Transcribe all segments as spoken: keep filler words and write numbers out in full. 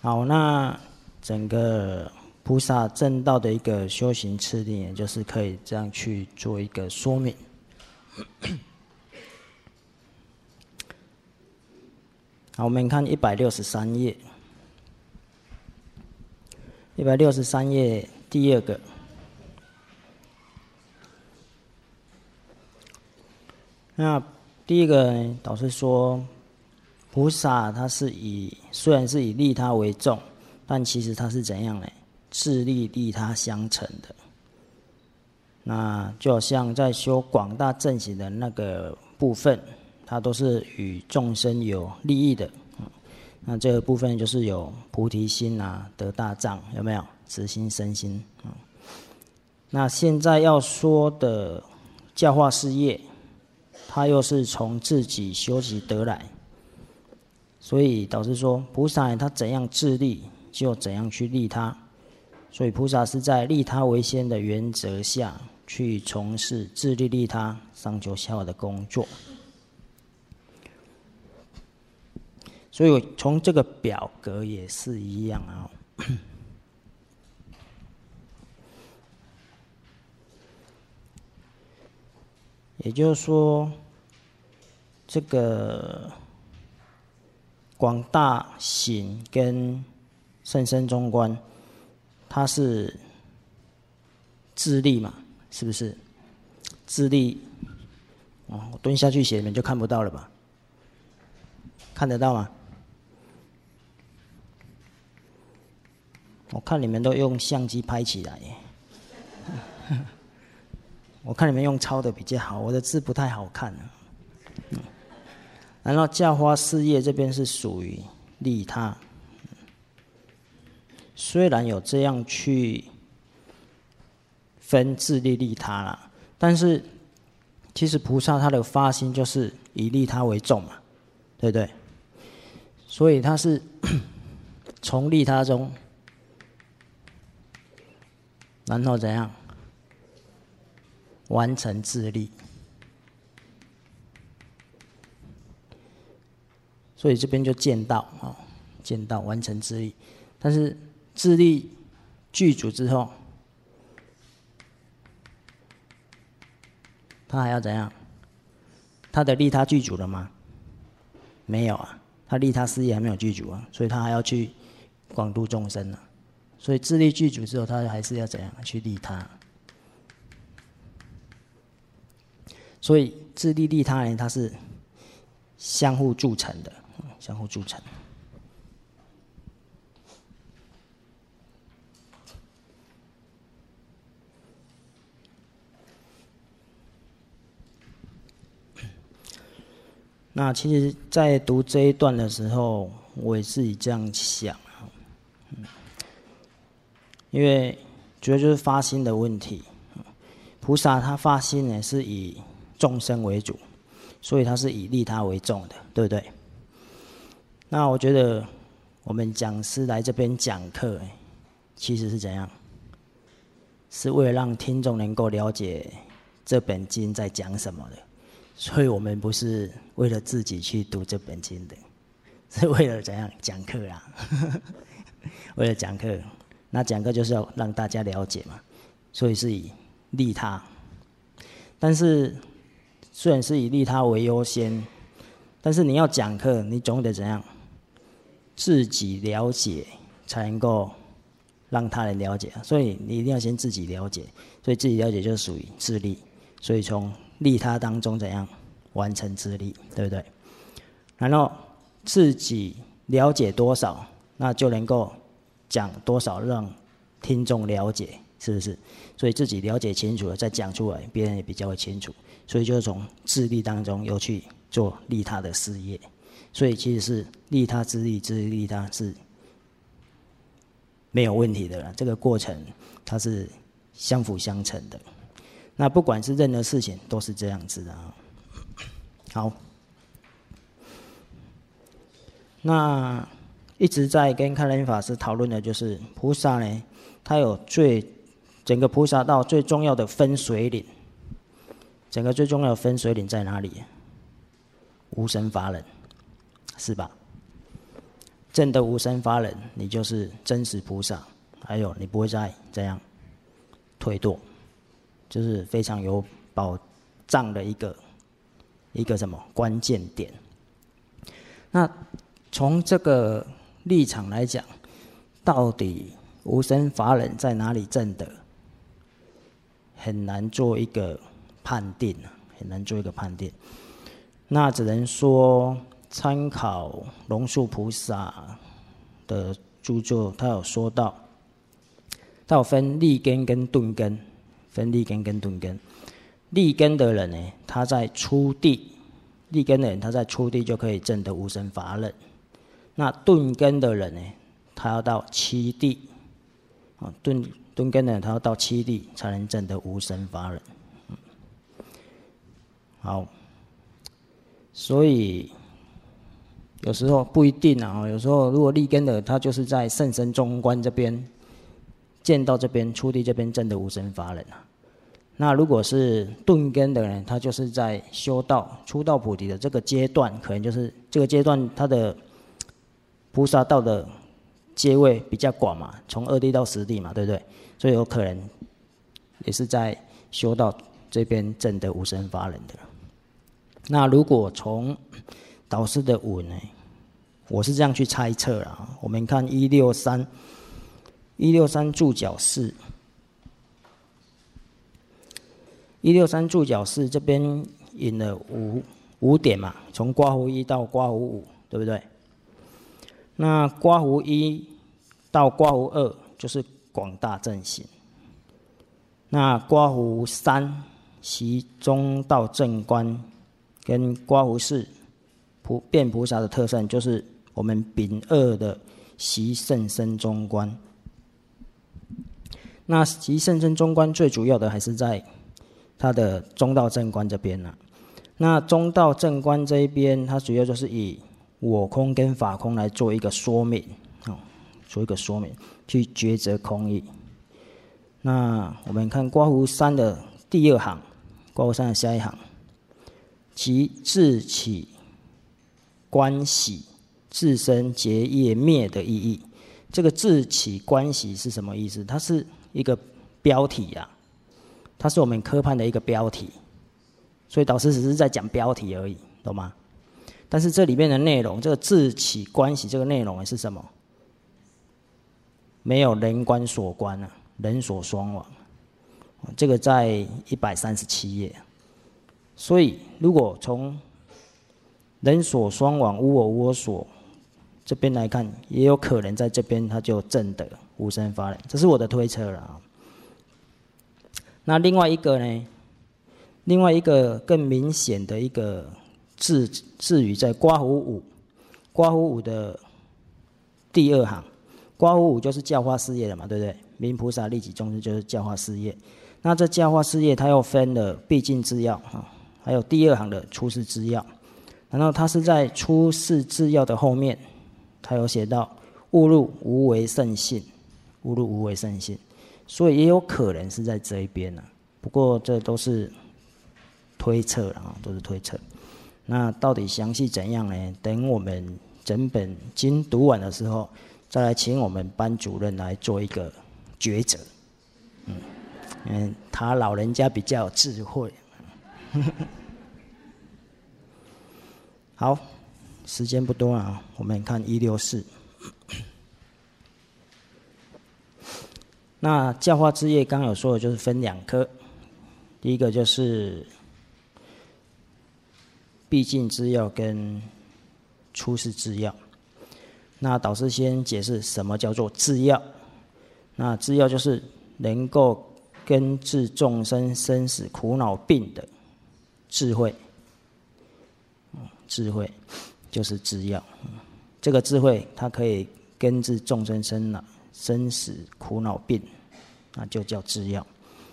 好，那整个菩萨正道的一个修行次第，也就是可以这样去做一个说明。好，我们看一百六十三页，一百六十三页第二个。那第一个呢，导师说，菩萨他是以虽然是以利他为重，但其实他是怎样呢？自利利他相成的。那就好像在修广大正行的那个部分，它都是与众生有利益的。那这个部分就是有菩提心啊，得大藏，有没有？慈心身心。那现在要说的教化事业，它又是从自己修习得来。所以导师说，菩萨他怎样自利，就怎样去利他。所以菩萨是在利他为先的原则下去从事自利利他、上求下化的工作。所以从这个表格也是一样啊。也就是说，这个广大行跟甚深中观，它是自利嘛，是不是？自利，哦，我蹲下去写，你们就看不到了吧？看得到吗？我看你们都用相机拍起来，我看你们用抄的比较好，我的字不太好看。嗯，然后教化事业这边是属于利他，虽然有这样去分自利利他啦，但是其实菩萨他的发心就是以利他为重嘛，对不对？所以他是从利他中，然后怎样完成自利。所以这边就见到啊，见到完成自利，但是自利具足之后，他还要怎样？他的利他具足了吗？没有啊，他利他事业还没有具足啊，所以他还要去广度众生啊。所以自利具足之后，他还是要怎样去利他？所以自利利他呢，它是相互助成的，相互助成。那其实，在读这一段的时候，我也自己这样想，因为主要就是发心的问题。菩萨他发心呢是以众生为主，所以他是以利他为重的，对不对？那我觉得我们讲师来这边讲课，其实是怎样？是为了让听众能够了解这本经在讲什么的。所以我们不是为了自己去读这本经的，是为了怎样讲课啦？为了讲课，那讲课就是要让大家了解嘛，所以是以利他。但是虽然是以利他为优先，但是你要讲课，你总得怎样？自己了解才能够让他人了解，所以你一定要先自己了解。所以自己了解就属于自利，所以从利他当中怎样完成自利，对不对？然后自己了解多少，那就能够讲多少，让听众了解，是不是？所以自己了解清楚了，再讲出来，别人也比较会清楚。所以就从自利当中又去做利他的事业，所以其实是利他自利，自利利他是没有问题的啦。这个过程它是相辅相成的。那不管是任何事情都是这样子的啊。好，那一直在跟开仁法师讨论的就是菩萨呢，他有最整个菩萨道最重要的分水岭。整个最重要的分水岭在哪里？无生法忍，是吧？ 证得无生法忍，你就是真实菩萨，还有你不会再这样退堕，就是非常有保障的一个一个什么关键点。那从这个立场来讲，到底无生法忍在哪里证得，很难做一个判定，很难做一个判定。那只能说参考龙树菩萨的著作，他有说到，他有分立根跟顿根，分立根跟顿根。立根的人呢，他在初地，立根的人他在初地就可以证得无生法忍。那顿根的人呢，他要到七地，啊，顿顿根的人他要到七地才能证得无生法忍。嗯，好，所以有时候不一定啊，有时候如果立根的他就是在甚深中观这边见到这边初地这边证得无生法忍啊。那如果是顿根的人，他就是在修道初道菩提的这个阶段，可能就是这个阶段他的菩萨道的阶位比较广嘛，从二地到十地嘛，对不对？所以有可能也是在修道这边证得无生法忍的。那如果从导师的文呢，我是这样去猜测啦。我们看一六三一六三注脚四，一六三注脚四这边引了五五点嘛，从刮胡一到刮胡五，对不对？那刮胡一到刮胡二就是广大正行，那刮胡三习中道正观，跟刮胡四普遍菩萨的特胜，就是我们丙二的习甚深中观。那习甚深中观最主要的还是在它的中道正观这边啊。那中道正观这一边，它主要就是以我空跟法空来做一个说明，哦，做一个说明，去抉择空义。那我们看刮胡三的第二行，刮胡三的下一行，即自起观喜自身结业灭的意义。这个自起观喜是什么意思？它是一个标题啊，它是我们科判的一个标题，所以导师只是在讲标题而已，懂吗？但是这里面的内容，这个自起观喜这个内容是什么？没有人观所观啊，人所双亡，这个在一百三十七页。所以如果从人所双亡无我无我所这边来看，也有可能在这边他就证得无生法忍，这是我的推测了啊。那另外一个呢？另外一个更明显的一个字字语在刮胡五，刮胡五的第二行，刮胡五就是教化事业了嘛，对不对？明菩萨利己众生就是教化事业。那这教化事业它又分了毕竟之要啊，还有第二行的出世之要。然后它是在出世之要的后面，它有写到误入无为圣性，误入无为圣性，所以也有可能是在这一边啊。不过这都是推测啊，都是推测。那到底详细怎样呢？等我们整本经读完的时候，再来请我们班主任来做一个抉择。嗯，嗯，他老人家比较有智慧。好，时间不多了，我们看一六四。那教化之业刚有说的就是分两科，第一个就是毕竟之要跟出世之要。那导师先解释什么叫做至要。那至要就是能够根治众生生死苦恼病的智慧，智慧就是至要。这个智慧它可以根治众生生老生死苦恼病，那就叫至要。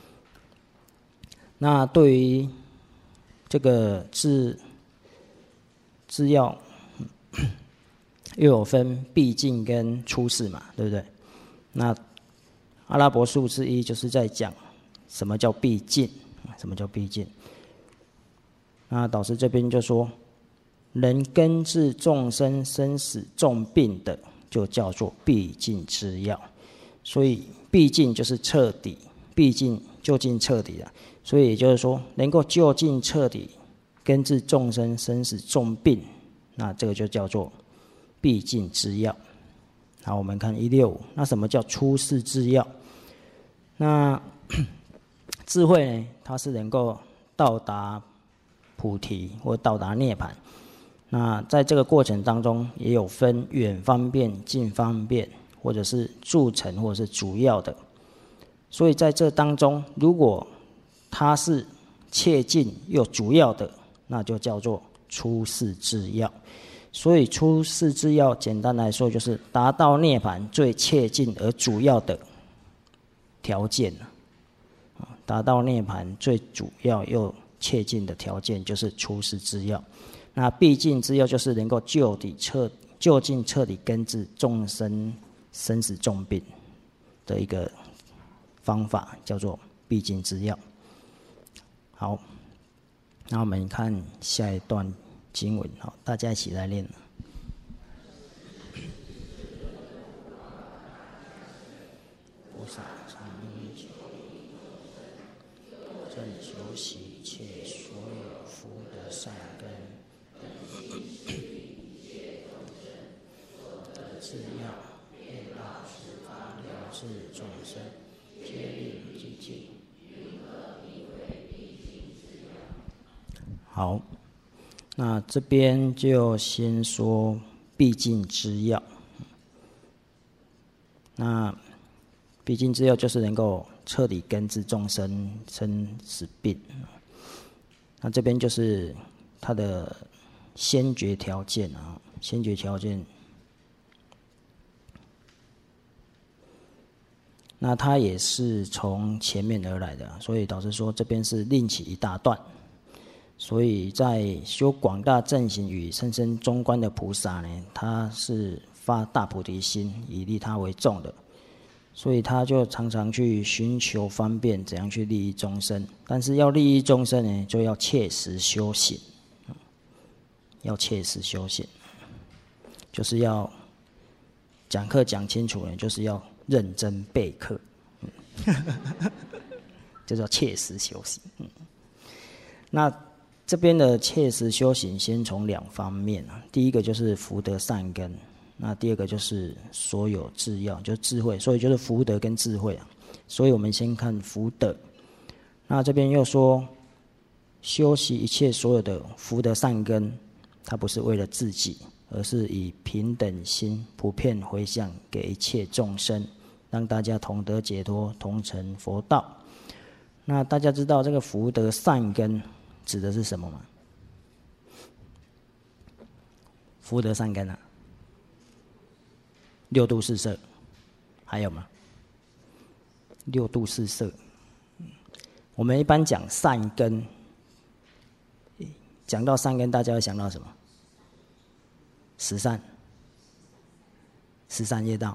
那对于这个至至要又有分毕竟跟出世嘛，对不对？那阿拉伯数之一就是在讲什么叫毕竟，什么叫毕竟。那导师这边就说，能根治众生生死重病的就叫做毕竟之要。所以毕竟就是彻底，毕竟究竟彻底了。所以也就是说，能够究竟彻底根治众生生死重病，那这个就叫做毕竟之要。好，我们看一六五，那什么叫出世之要？那智慧呢，它是能够到达菩提或到达涅槃。那在这个过程当中，也有分远方便、近方便，或者是助成，或者是主要的。所以在这当中，如果它是切近又主要的，那就叫做出世之要。所以出世之要，简单来说就是达到涅槃最切近而主要的条件。达到涅槃最主要又切近的条件就是出世之要。那毕竟之要就是能够就底彻究竟彻底根治众生生死重病的一个方法，叫做毕竟之要。好，那我们看下一段经文，好，大家一起来念。菩萨正修习一切所有福德善根，自要业道十方了知众生，皆令寂静。好，那这边就先说毕竟之要。那毕竟之要就是能够彻底根治众生生死病。那这边就是它的先决条件啊，先决条件。那它也是从前面而来的，所以导致说这边是另起一大段。所以在修广大正行与甚深中观的菩萨呢，他是发大菩提心，以利他为重的，所以他就常常去寻求方便，怎样去利益众生。但是要利益众生呢，就要切实修行，要切实修行，就是要讲课讲清楚呢，就是要认真备课，就叫切实修行。那这边的切实修行，先从两方面啊。第一个就是福德善根，那第二个就是所有智要，就是智慧，所以就是福德跟智慧啊。所以我们先看福德。那这边又说，修习一切所有的福德善根，它不是为了自己，而是以平等心普遍回向给一切众生，让大家同得解脱，同成佛道。那大家知道这个福德善根指的是什么吗？福德善根啊，六度四摄，还有吗？六度四摄，我们一般讲善根，讲到善根，大家会想到什么？十善，十善业道。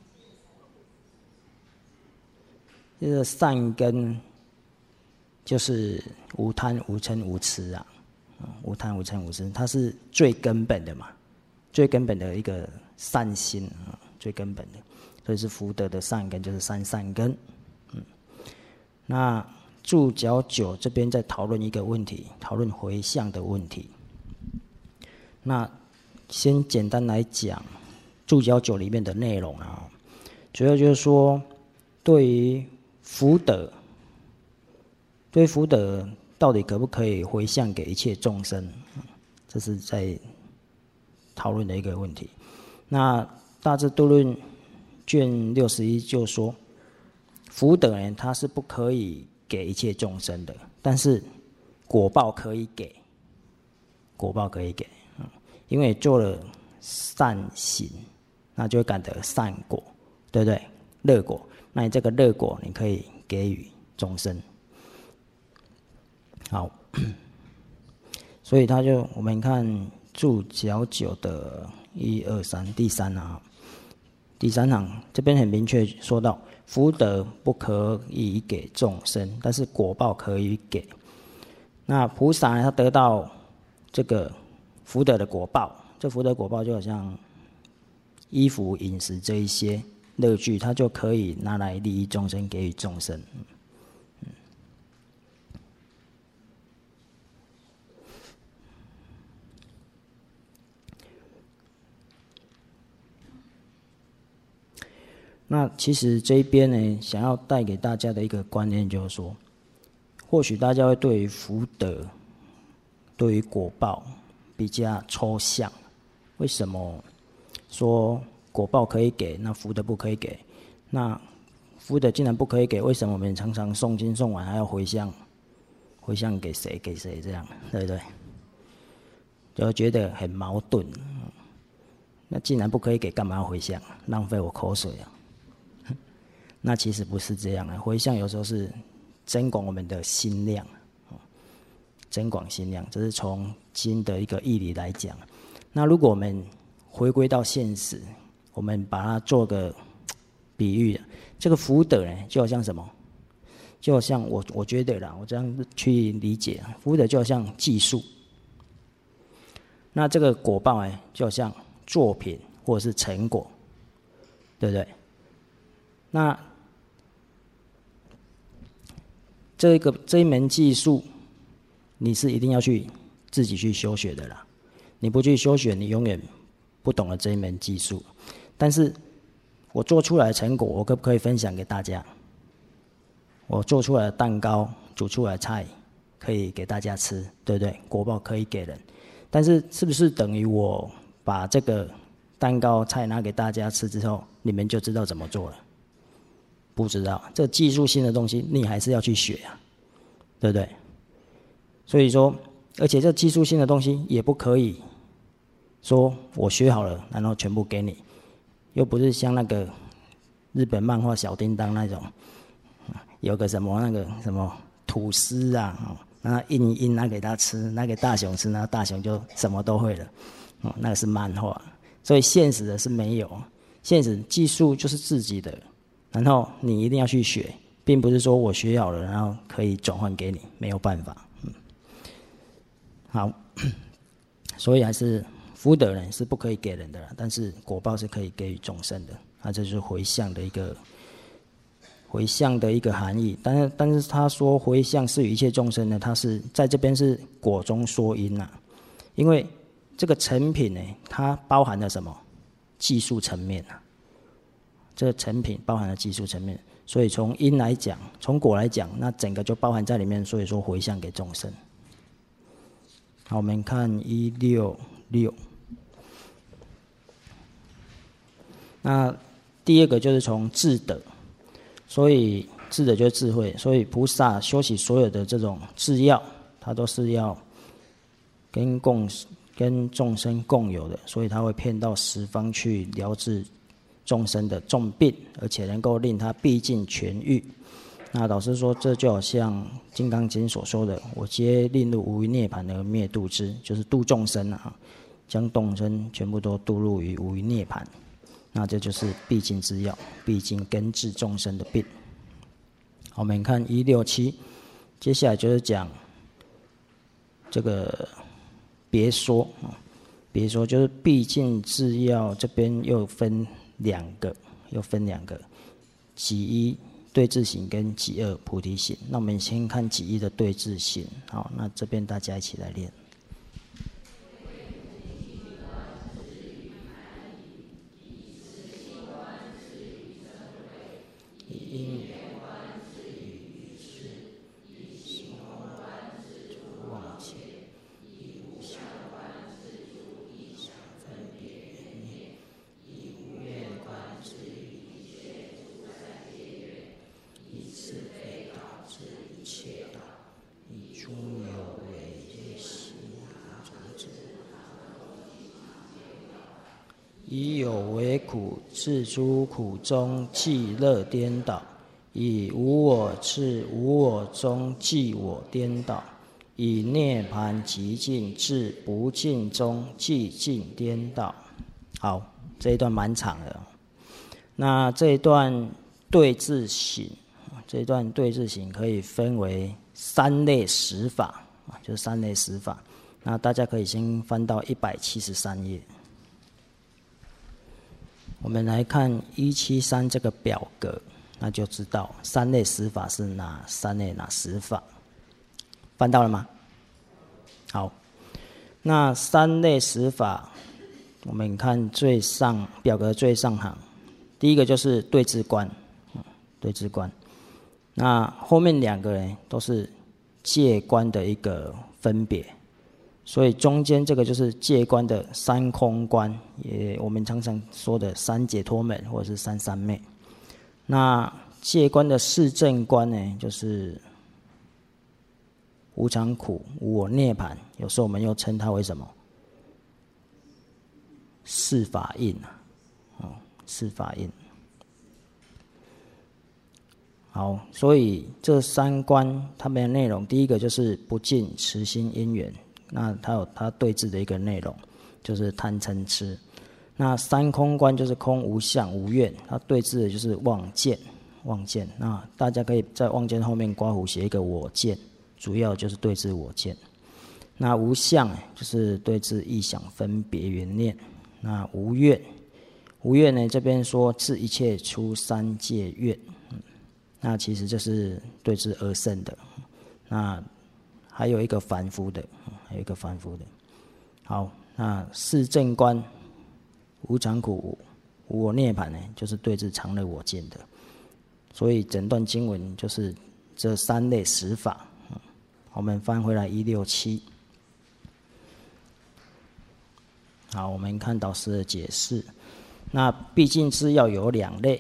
这个善根就是无贪无嗔无痴啊，无贪无嗔无痴，它是最根本的嘛，最根本的一个善心啊，最根本的，所以是福德的善根，就是三善根。嗯，那注脚九这边在讨论一个问题，讨论回向的问题。那先简单来讲注脚九里面的内容啊，主要就是说对于福德。对福德到底可不可以回向给一切众生，这是在讨论的一个问题。那大智度论卷六十一就说，福德呢，它是不可以给一切众生的，但是果报可以给，果报可以给，因为做了善行，那就会感得善果，对不对？乐果，那你这个乐果你可以给予众生。好，所以他就我们看注脚九的一二三第三啊，第三行这边很明确说到，福德不可以给众生，但是果报可以给。那菩萨呢，他得到这个福德的果报，这福德果报就好像衣服、饮食这一些乐具，它就可以拿来利益众生，给予众生。嗯、那其实这一边呢，想要带给大家的一个观念就是说，或许大家会对于福德、对于果报比较抽象。为什么说果报可以给，那福德不可以给？那福德既然不可以给，为什么我们常常诵经诵完还要回向？回向给谁？给谁？这样对不对？就觉得很矛盾。那既然不可以给，干嘛要回向？浪费我口水啊！那其实不是这样的，回向有时候是增广我们的心量，增广心量，这是从经的一个义理来讲。那如果我们回归到现实，我们把它做个比喻，这个福德呢，就好像什么？就好像我我觉得啦，我这样去理解，福德就好像技术，那这个果报呢，就好像作品或者是成果，对不对？那这个这一门技术，你是一定要去自己去修学的啦。你不去修学，你永远不懂得这一门技术。但是我做出来的成果，我可不可以分享给大家？我做出来的蛋糕、煮出来的菜，可以给大家吃，对不对？果报可以给人，但是是不是等于我把这个蛋糕、菜拿给大家吃之后，你们就知道怎么做了？不知道，这技术性的东西你还是要去学啊，对不对？所以说，而且这技术性的东西也不可以说我学好了，然后全部给你，又不是像那个日本漫画小叮当那种，有个什么那个什么吐司啊，那印一印拿给他吃，拿给大雄吃，那大雄就什么都会了，那个是漫画，所以现实的是没有，现实技术就是自己的。然后你一定要去学，并不是说我学好了，然后可以转换给你，没有办法。嗯、好，所以还是福德人是不可以给人的啦，但是果报是可以给予众生的。那这就是回向的一个回向的一个含义。但是，但是他说回向是与一切众生呢，他是在这边是果中说因啊，因为这个成品呢，它包含了什么技术层面啊？这个成品包含了技术层面，所以从因来讲，从果来讲，那整个就包含在里面。所以说回向给众生。好，我们看一六六。那第二个就是从智德，所以智德就是智慧，所以菩萨修习所有的这种智要，它都是要跟共跟众生共有的，所以他会骗到十方去疗治众生的重病，而且能够令他毕竟痊愈。那老师说，这就好像《金刚经》所说的：“我皆令入无余涅槃而灭度之”，就是度众生啊，将众生全部都度入于无余涅槃。那这就是必经之要，必经根治众生的病。好，我们看一六七，接下来就是讲这个别说啊，别说就是必经之要，这边又分两个，又分两个，己一对治行跟己二菩提行。那我们先看己一的对治行。好，那这边大家一起来练。因缘观之于事，以行空观之诸妄切，以无相观之诸异想分别缘灭，以无愿观之于一切诸在界缘，以是非道之一切道，以诸有为业行种子，以有为苦自诸苦中即乐颠倒，以无我自无我中即我颠倒，以涅槃极尽至不尽中即尽颠倒。好，这一段蛮长的。那这一段对治行，这一段对治行可以分为三类十法，就是三类十法。那大家可以先翻到一百七十三页。 我们来看一七三这个表格，那就知道三类十法是哪三类哪十法。翻到了吗？好，那三类十法，我们看最上表格最上行，第一个就是对治观，对治观。那后面两个呢都是戒观的一个分别，所以中间这个就是戒观的三空观，也我们常常说的三解脱门或者是三三昧。那戒观的四正观呢，就是无常苦、无我、涅槃，有时候我们又称它为什么？四法印啊，哦，四法印。好，所以这三观它们的内容，第一个就是不净持心因缘，那它有它对治的一个内容，就是贪嗔痴。那三空观就是空无相无愿，它对治的就是妄见，妄见。那大家可以在妄见后面刮胡写一个我见，主要就是对治我见。那无相就是对治意想分别缘念。那无愿，无愿呢这边说治一切出三界愿。那其实这是对治二圣的，那还有一个凡夫的，还有一个凡夫的。好，那四正观无常苦、无我、涅槃呢，就是对治常乐我见的。所以整段经文就是这三类十法。我们翻回来一六七。好，我们看导师的解释。那毕竟是要有两类。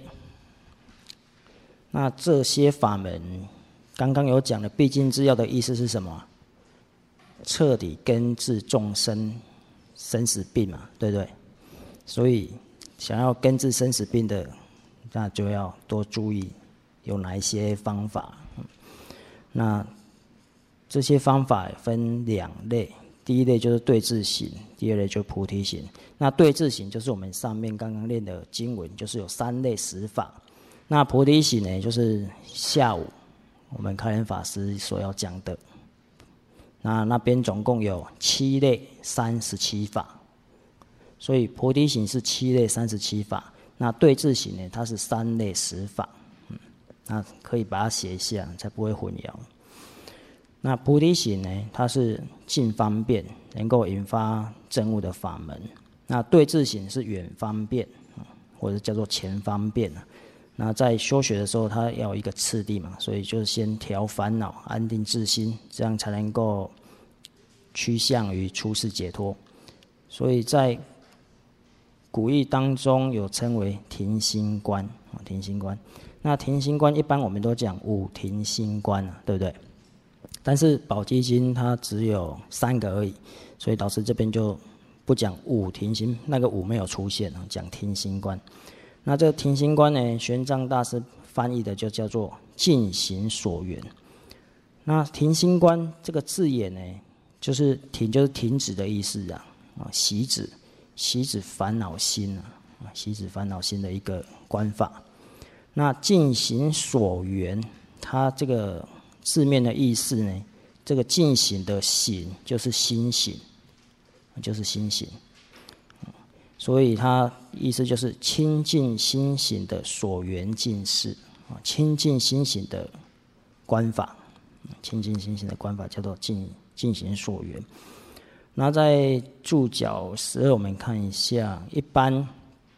那这些法门，刚刚有讲的必经之要的意思是什么？彻底根治众生生死病嘛，对不对？所以想要根治生死病的，那就要多注意有哪一些方法。那这些方法分两类，第一类就是对治行，第二类就是菩提行。那对治行就是我们上面刚刚念的经文，就是有三类十法。那菩提行呢，就是下午我们开恩法师所要讲的。那那边总共有七类三十七法，所以菩提行是七类三十七法。那对治行呢，它是三类十法。嗯，那可以把它写一下，才不会混淆。那菩提行呢，它是近方便，能够引发证悟的法门。那对治行是远方便，或者叫做前方便。那在修学的时候，它要有一个次第嘛，所以就是先调烦恼，安定自心，这样才能够趋向于出世解脱。所以在古义当中有称为停心观，停心观。那停心观一般我们都讲五停心观，对不对？但是宝积经它只有三个而已，所以导师这边就不讲五停心，那个五没有出现，讲停心观。那这个停心观呢，玄奘大师翻译的就叫做尽行所缘。那停心观这个字眼呢，就是停就是停止的意思啊，啊，息止，息止烦恼心啊，息止烦恼心的一个观法。那尽行所缘，它这个字面的意思呢，这个尽行的行就是心行，就是心行。所以它意思就是清净心行的所缘尽事，清净心行的观法，清净心行的观法叫做尽尽行所缘。那在注脚十二，我们看一下，一般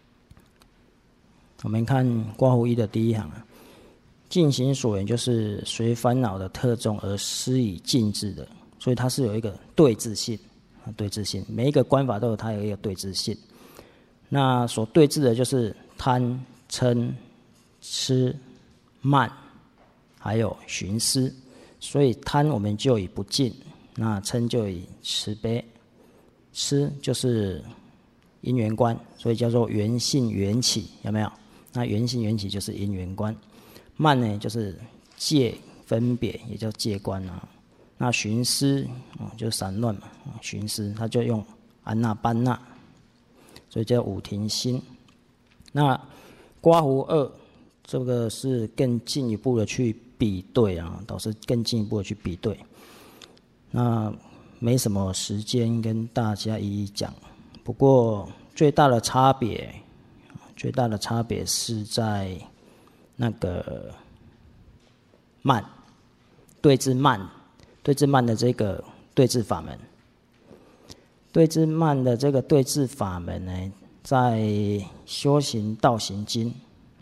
我们看刮胡一的第一行啊，尽行所缘就是随烦恼的特重而施以尽治的，所以它是有一个对治性，对治性，每一个观法都有它有一个对治性。那所对治的就是贪、嗔、痴、慢，还有寻思。所以贪我们就以不净，那嗔就以慈悲，痴就是因缘观，所以叫做缘性缘起，有没有？那缘性缘起就是因缘观。慢呢就是戒分别，也叫戒观啊。那寻思、哦、就散乱嘛，寻思他就用安那班那。所以叫五停心。那刮胡二这个是更进一步的去比对啊，导师更进一步的去比对。那没什么时间跟大家一一讲，不过最大的差别， 最大的差别是在那个慢，对治慢，对治慢的这个对治法门。对治慢的这个对治法门呢，在修行道行经，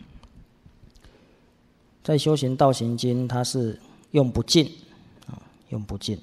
在修行道行经，它是用不尽，用不尽。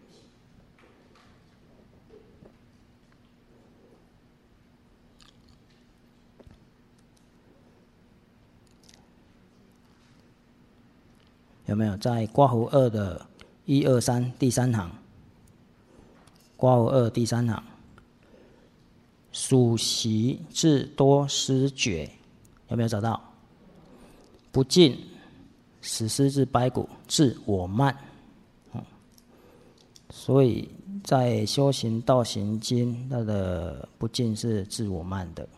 有没有在刮胡二的一二三第三行？刮胡二第三行，属习至多失觉，有没有找到？不尽始施至白骨，至我慢。嗯，所以在修行道行经，它的不尽是至我慢的。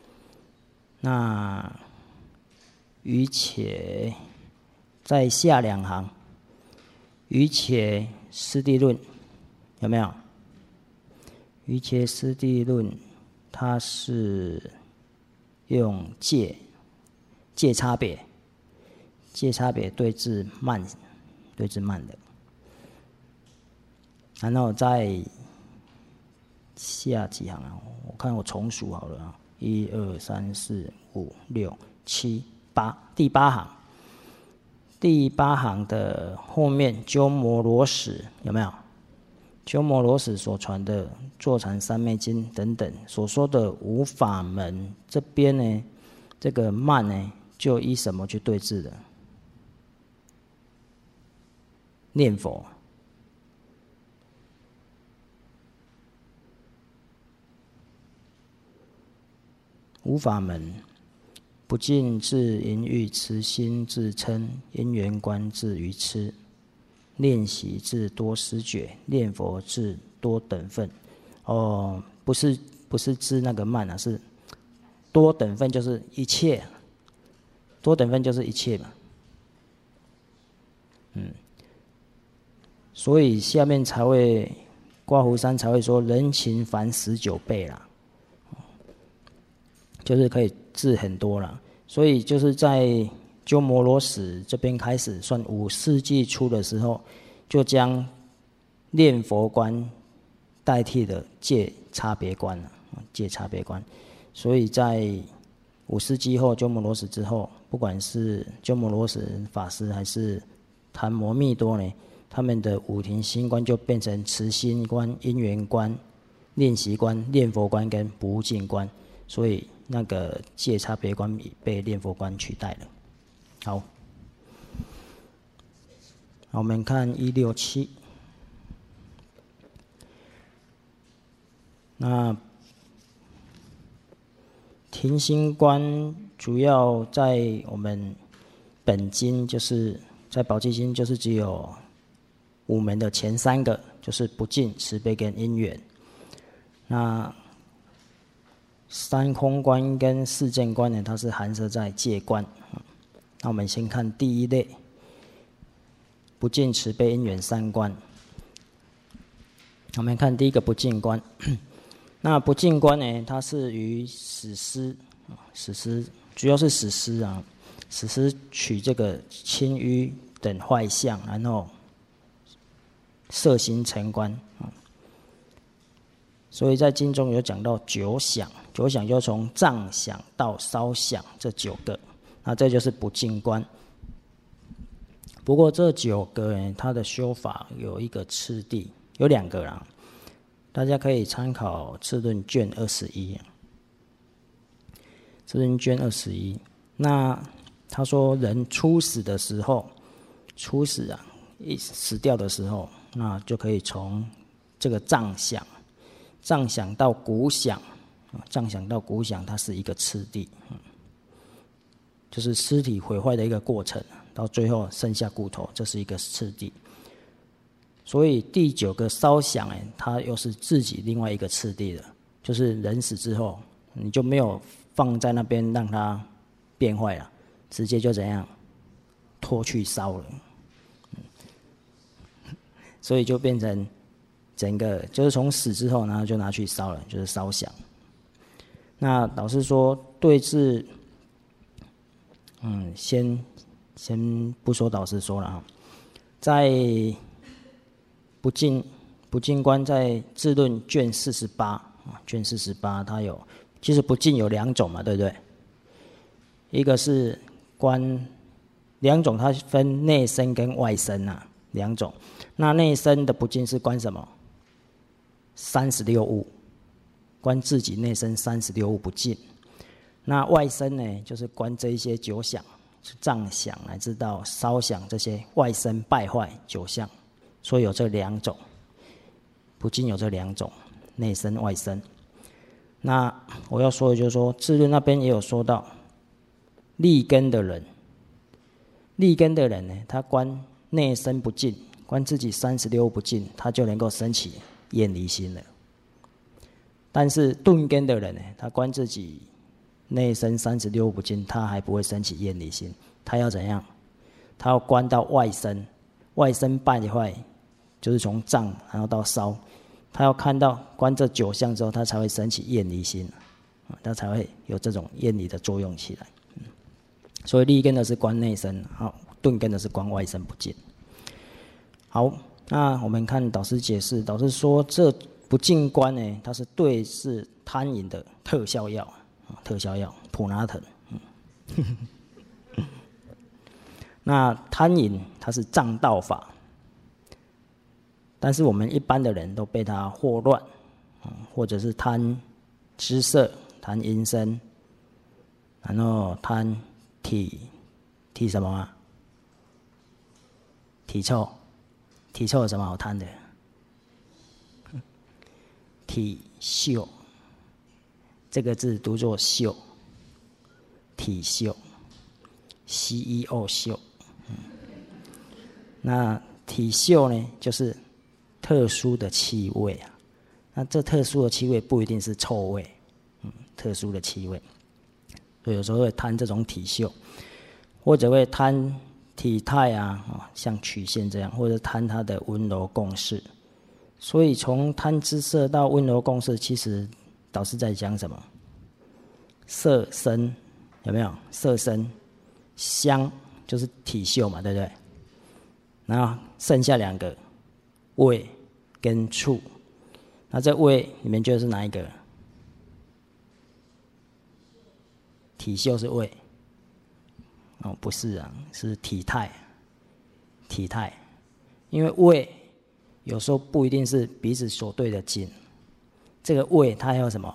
那余且在下两行，余且师地论有没有？余且师地论，它是用界界差别，界差别对治慢，对治慢的。然后在下几行啊？我看我重数好了啊，一二三四五六七八，第八行。第八行的后面鸠摩罗什有没有？鸠摩罗什所传的坐禅三昧经等等所说的五法门，这边呢，这个慢呢，就依什么去对治的？念佛。五法门，不净至淫欲，慈心至嗔，因缘观至愚痴，练习至多失觉，念佛至多等分。哦，不是不是治那个慢啊，是多等分，就是一切，多等分就是一切嘛。嗯，所以下面才会刮胡三才会说人情凡十九倍啦，就是可以治很多啦。所以就是在鸠摩罗什这边开始算五世纪初的时候，就将念佛观代替了戒差别观了，戒差别观。所以在五世纪后，鸠摩罗什之后，不管是鸠摩罗什法师还是昙摩密多呢，他们的五停心观就变成慈心观、因缘观、练习观、念佛观跟不净观。所以那个戒差别观被念佛观取代了。好，我们看一六七。那停心观主要在我们本经，就是在宝积经，就是只有五门的前三个，就是不净、慈悲跟因缘。那三空观跟四正观呢，它是含摄在戒观。那我们先看第一类，不净、慈悲、因缘三观。我们看第一个不净观。那不净观呢，它是于史诗，史诗主要是史诗啊，史诗取这个清淤等坏相，然后摄心成观。所以在经中有讲到九想，九想就从藏想到烧想这九个，那这就是不净观。不过这九个人他的修法有一个次第，有两个啦，大家可以参考《智论》卷二十一，《智论》卷二十一。那他说人初死的时候，初死啊，一死掉的时候，那就可以从这个藏想。藏想到骨想，藏想到骨想，它是一个次第，就是尸体毁坏的一个过程，到最后剩下骨头，这是一个次第。所以第九个烧想，哎，它又是自己另外一个次第的，就是人死之后，你就没有放在那边让它变坏了，直接就怎样拖去烧了，所以就变成。整个就是从死之后，然后就拿去烧了，就是烧想。 那老师说对治，嗯，先先不说导师说了哈，在不净不净观在智论卷四十八，卷四十八它有，其实不净有两种嘛，对不对？一个是观两种，它分内身跟外身啊，两种。那内身的不净是观什么？三十六物，观自己内身三十六物不净。那外身呢，就是观这一些九想、障想乃至到烧想这些外身败坏九相，所以有这两种。不净有这两种，内身外身。那我要说的就是说，智论那边也有说到，立根的人，立根的人呢，他观内身不净，观自己三十六不净，他就能够升起厌离心了。但是顿根的人呢，他观自己内身三十六不净，他还不会升起厌离心，他要怎样？他要观到外身，外身败坏，就是从障然后到烧，他要看到观这九相之后，他才会升起厌离心，他才会有这种厌离的作用起来。所以立根的是观内身，好，顿根的是观外身不净。好，那我们看导师解释，导师说这不净观呢，它是对治贪淫的特效药，特效药普拿疼。那贪淫它是障道法，但是我们一般的人都被它惑乱，或者是贪姿色、贪淫身，然后贪体体什么啊？体臭，体臭有什么好贪的？体秀，这个字读作秀，体秀 ，C E O 秀。那体秀呢，就是特殊的气味啊。那这特殊的气味不一定是臭味，嗯，特殊的气味，所以有时候会贪这种体秀，或者会贪体态啊，像曲线这样，或者贪它的温柔共事。所以从贪姿色到温柔共事，其实导师在讲什么？色身有没有？色身香就是体秀嘛，对不对？然后剩下两个味跟触，那这味你们觉得是哪一个？体秀是味？哦，不是啊，是体态。体态，因为味有时候不一定是鼻子所对的境，这个味它还有什么？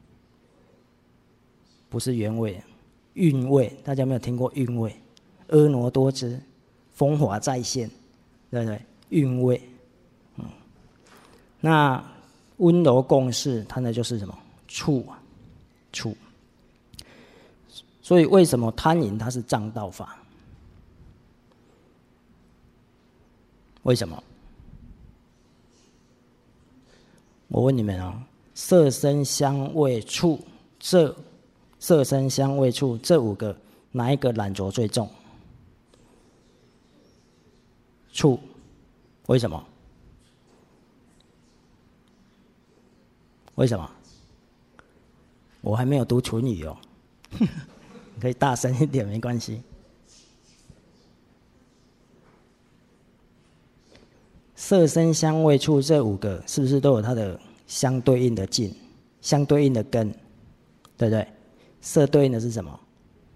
不是原味，韵味。大家有没有听过韵味？婀娜多姿，风华再现，对不对？韵味。嗯，那温柔共事，它呢就是什么？触啊，触。所以为什么贪淫它是障道法？为什么？我问你们哦，色声香味触，这色声香味触这五个，哪一个染着最重？触，为什么？为什么？我还没有读唇语哦，可以大声一点没关系。色声香味触这五个是不是都有它的相对应的境，相对应的根，对不对？色对应的是什么？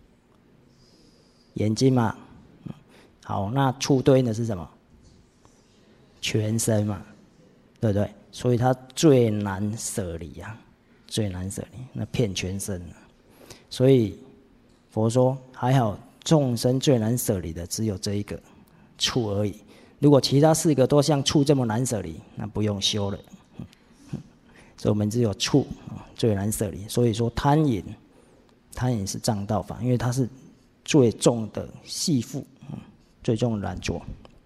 眼睛嘛。好，那触对应的是什么？全身嘛，对不对？所以它最难舍离啊，最难舍离，那骗全身啊。所以佛说还好，众生最难舍离的只有这一个触而已。如果其他四个都像触这么难舍离，那不用修了。所以我们只有触最难舍离。所以说贪淫，贪淫是障道法，因为它是最重的系缚，最重的染着。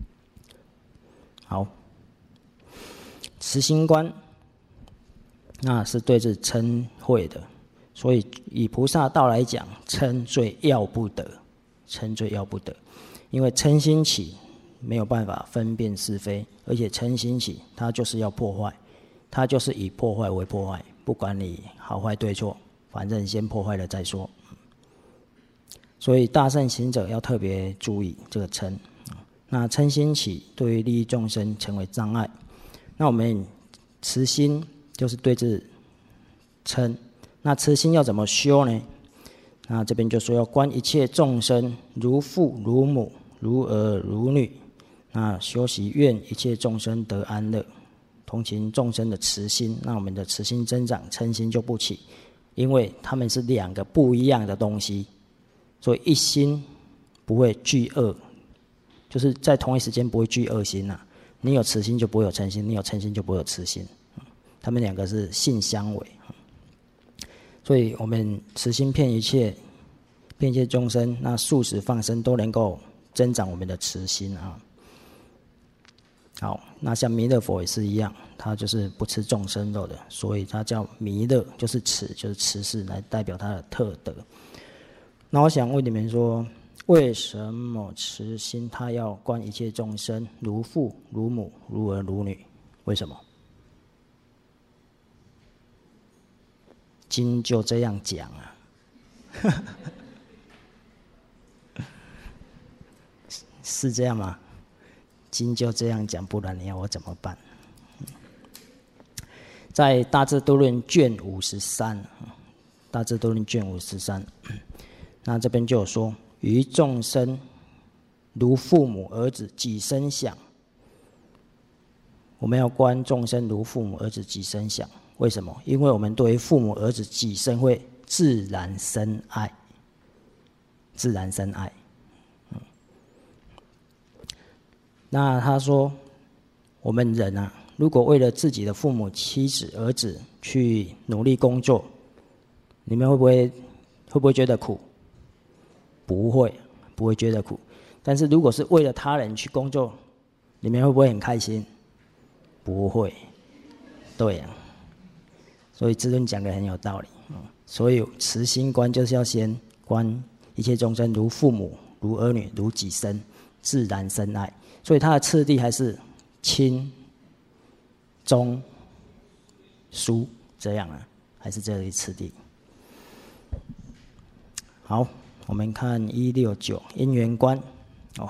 好，慈心观，那是对治嗔恚的。所以以菩萨道来讲，嗔最要不得，嗔最要不得，因为嗔心起，没有办法分辨是非，而且嗔心起，它就是要破坏，它就是以破坏为破坏，不管你好坏对错， 反正先破坏了再说。所以大乘行者要特别注意这个嗔。那嗔心起，对于利益众生成为障碍。那我们慈心就是对治嗔。那慈心要怎么修呢？那这边就说要观一切众生如父如母如儿如女。那修习愿一切众生得安乐，同情众生的慈心，那我们的慈心增长，嗔心就不起。因为他们是两个不一样的东西，所以一心不会具恶，就是在同一时间不会具恶心啊。你有慈心就不会有嗔心，你有嗔心就不会有慈心，他们两个是性相违。所以我们慈心骗一切骗一切众生，那素食放生都能够增长我们的慈心啊。好，那像弥勒佛也是一样，他就是不吃众生肉的，所以他叫弥勒，就是慈，就是慈氏来代表他的特德。那我想问你们说，为什么慈心他要观一切众生如父如母如儿如女？为什么？经就这样讲啊。是这样吗？经就这样讲，不然你要我怎么办？在《大智度论》卷五十三，《大智度论》卷五十三，那这边就有说：于众生如父母儿子己身想。我们要观众生如父母儿子己身想，为什么？因为我们对于父母儿子己身会自然生爱，自然生爱。那他说，我们人啊，如果为了自己的父母、妻子、儿子去努力工作，你们会不会会不会觉得苦？不会，不会觉得苦。但是如果是为了他人去工作，你们会不会很开心？不会。对啊，所以智论讲的很有道理。所以慈心观就是要先观一切众生如父母、如儿女、如己身，自然生爱。所以它的次第还是亲、忠、疏这样啊，还是这里次第。好，我们看一六九因缘观哦，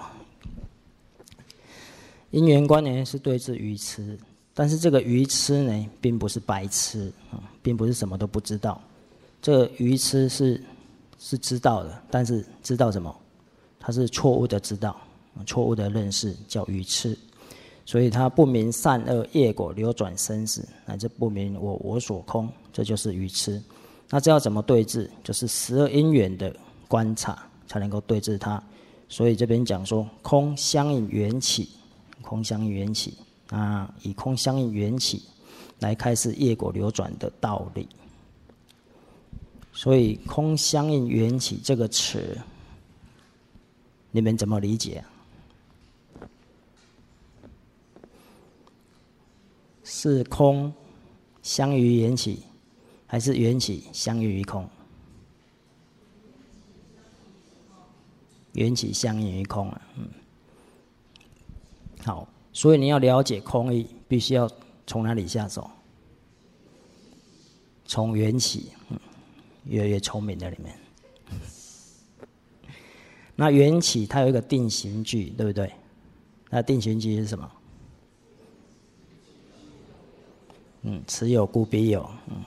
因缘观呢是对治愚痴，但是这个愚痴呢并不是白痴啊，并不是什么都不知道。这个愚痴是是知道的，但是知道什么？它是错误的知道。错误的认识叫愚痴，所以他不明善恶业果流转生死，乃至不明我我所空，这就是愚痴。那这要怎么对治？就是十二因缘的观察才能够对治它。所以这边讲说，空相应缘起，空相应缘起啊，以空相应缘起来开示业果流转的道理。所以空相应缘起这个词，你们怎么理解啊？是空相于缘起，还是缘起相于空？缘起相应于空啊，嗯。好，所以你要了解空义，必须要从哪里下手？从缘起，嗯，越来越聪明的里面。那缘起它有一个定型句，对不对？那定型句是什么？嗯，此有故彼有，嗯，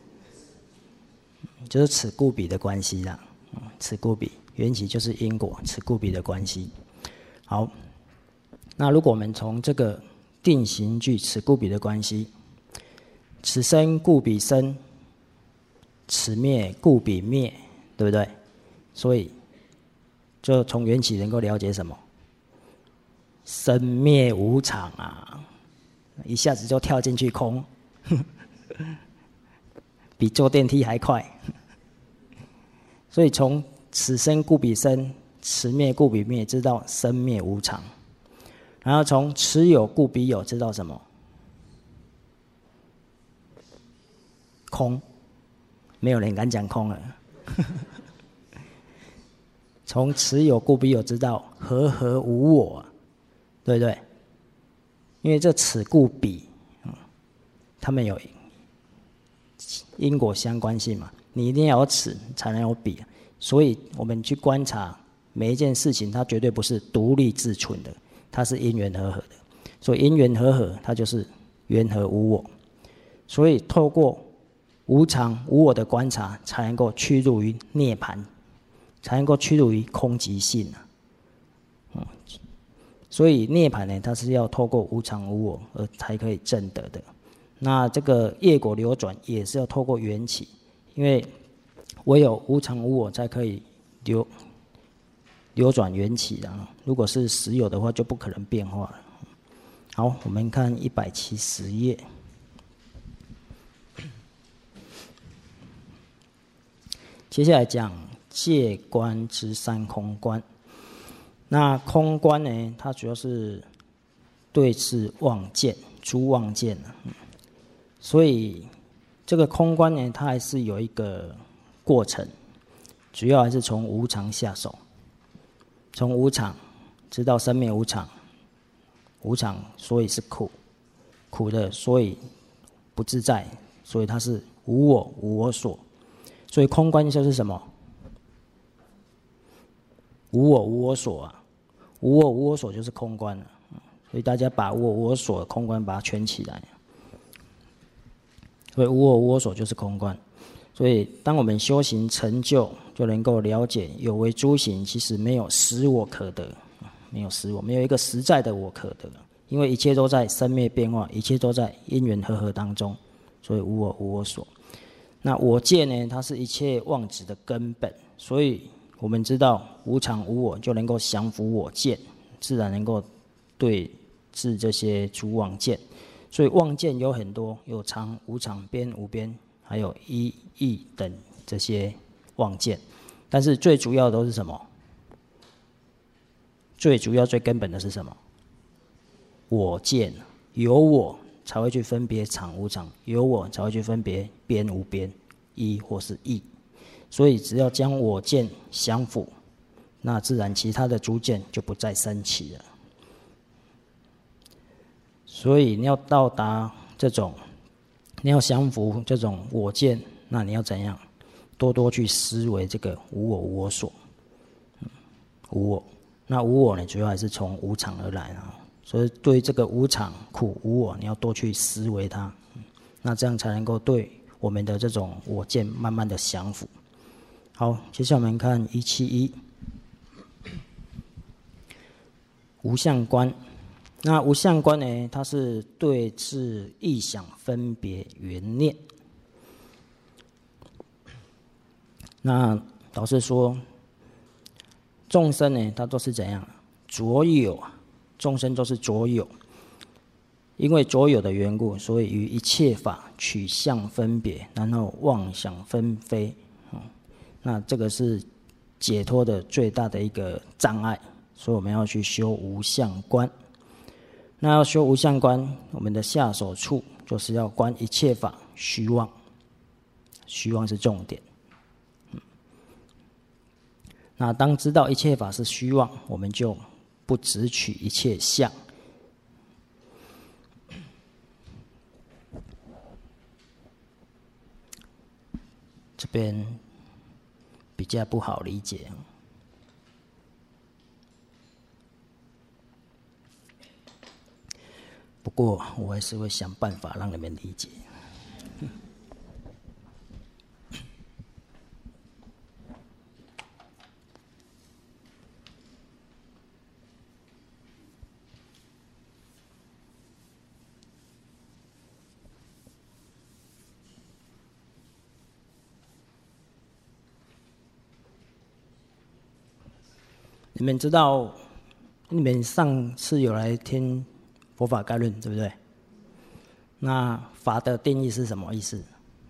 就是此故彼的关系啦。嗯，此故彼，缘起就是因果，此故彼的关系。好，那如果我们从这个定型句此故彼的关系，此生故彼生，此灭故彼灭，对不对？所以就从缘起能够了解什么？生灭无常啊，一下子就跳进去空。比坐电梯还快，所以从此生故彼生，此灭故彼灭，知道生灭无常。然后从此有故彼有，知道什么？空，没有人敢讲空了。从此有故彼有，知道和合无我，对不对？因为这此故彼，他们有因果相关性嘛。 你一定要有尺才能有笔，所以我们去观察每一件事情，它绝对不是独立自存的，它是因缘和合的。所以因缘和合，它就是缘合无我。所以透过无常无我的观察，才能够趋入于涅槃，才能够趋入于空寂性啊。嗯，所以涅槃呢，它是要透过无常无我而才可以证得的。那这个业果流转也是要透过缘起，因为唯有无常无我才可以流流转缘起啊。如果是实有的话，就不可能变化了。好，我们看一百七十页。接下来讲戒观之三空观。那空观呢，它主要是对治妄见、诸妄见。所以这个空观呢，它还是有一个过程，主要还是从无常下手，从无常知道生灭无常，无常所以是苦，苦的所以不自在，所以它是无我无我所。所以空观就是什么？无我无我所啊，无我无我所就是空观了。所以大家把无我无我所的空观把它圈起来。所以无我无我所就是空观。所以当我们修行成就，就能够了解有为诸行其实没有实我可得，没有实我，没有一个实在的我可得，因为一切都在生灭变化，一切都在因缘和合当中，所以无我无我所。那我见呢，它是一切妄执的根本，所以我们知道无常无我，就能够降伏我见，自然能够对治这些诸妄见。所以妄见有很多，有常、无常、边、无边，还有一、异等这些妄见。但是最主要的都是什么？最主要、最根本的是什么？我见，有我才会去分别常无常，有我才会去分别边无边，一或是异。所以只要将我见降伏，那自然其他的诸见就不再升起了。所以你要到达这种，你要降服这种我见，那你要怎样？多多去思维这个无我无我所，嗯、无我。那无我呢，主要还是从无常而来啊。所以对这个无常、苦、无我，你要多去思维它，嗯、那这样才能够对我们的这种我见慢慢的降服。好，接下来我们看一七一，无相观。那无相观呢，它是对治意想分别缘念。那老师说，众生呢，它都是怎样？着有啊，众生都是着有。因为着有的缘故，所以于一切法取相分别，然后妄想分非。嗯、那这个是解脱的最大的一个障碍，所以我们要去修无相观。那要修无相观，我们的下手处就是要观一切法虚妄，虚妄是重点。嗯、那当知道一切法是虚妄，我们就不执取一切相。这边比较不好理解。不过我还是会想办法让你们理解。你们知道，你们上次有来听佛法概论，对不对？那法的定义是什么意思？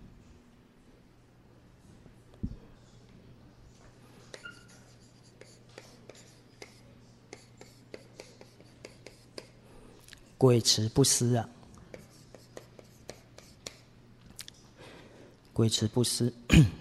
鬼持不思啊，鬼持不思，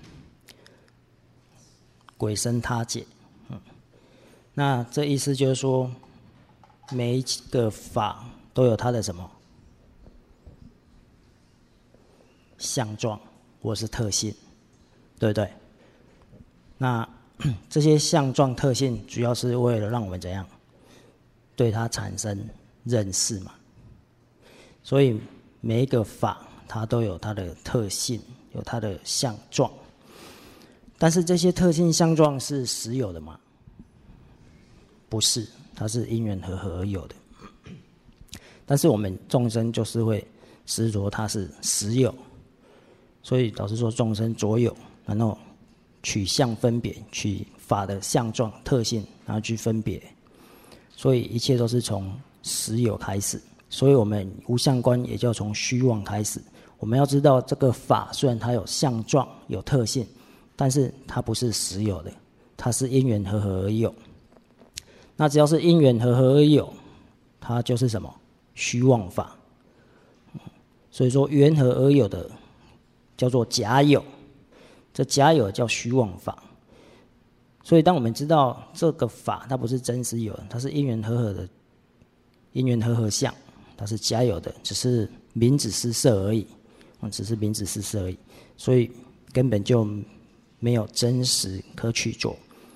鬼生他解。嗯，那这意思就是说，每一个法都有它的什么相状或是特性。 对不对？那这些相状特性，主要是为了让我们怎样对它产生认识嘛。所以每一个法，它都有它的特性，有它的相状。但是这些特性相状是实有的吗？不是，它是因缘和合而有的。但是我们众生就是会执着它是实有，所以导致说众生着有，然后取相分别，取法的相状特性，然后去分别。所以一切都是从实有开始。所以我们无相观也就从虚妄开始。我们要知道这个法虽然它有相状有特性，但是它不是实有的，它是因缘和合而有。那只要是因缘和合而有，它就是什么？虚妄法。所以说缘合而有的叫做假有，这假有叫虚妄法。所以当我们知道这个法它不是真实有，它是因缘和合的因缘和合相，它是假有的，只是名字失色而已，只是名字失色而已，所以根本就没有真实可取着。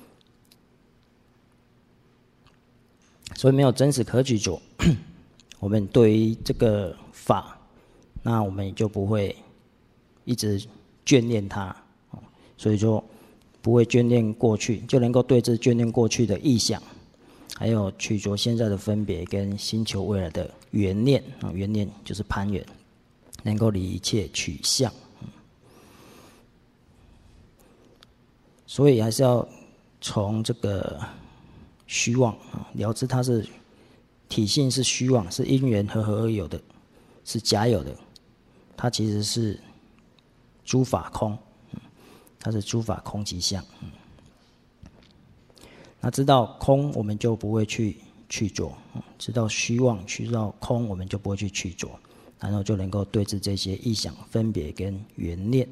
所以没有真实可取着，我们对于这个法，那我们也就不会一直眷恋它，所以就不会眷恋过去，就能够对治眷恋过去的意想，还有取着现在的分别跟心求未来的缘念啊，缘念就是攀缘，能够离一切取相。所以还是要从这个虚妄啊，了知它是体性是虚妄，是因缘和合而有的，是假有的。它其实是诸法空，它是诸法空即相。那知道空，我们就不会去去着；知道虚妄，知道空，我们就不会去去着，然后就能够对治这些意想、分别跟缘念。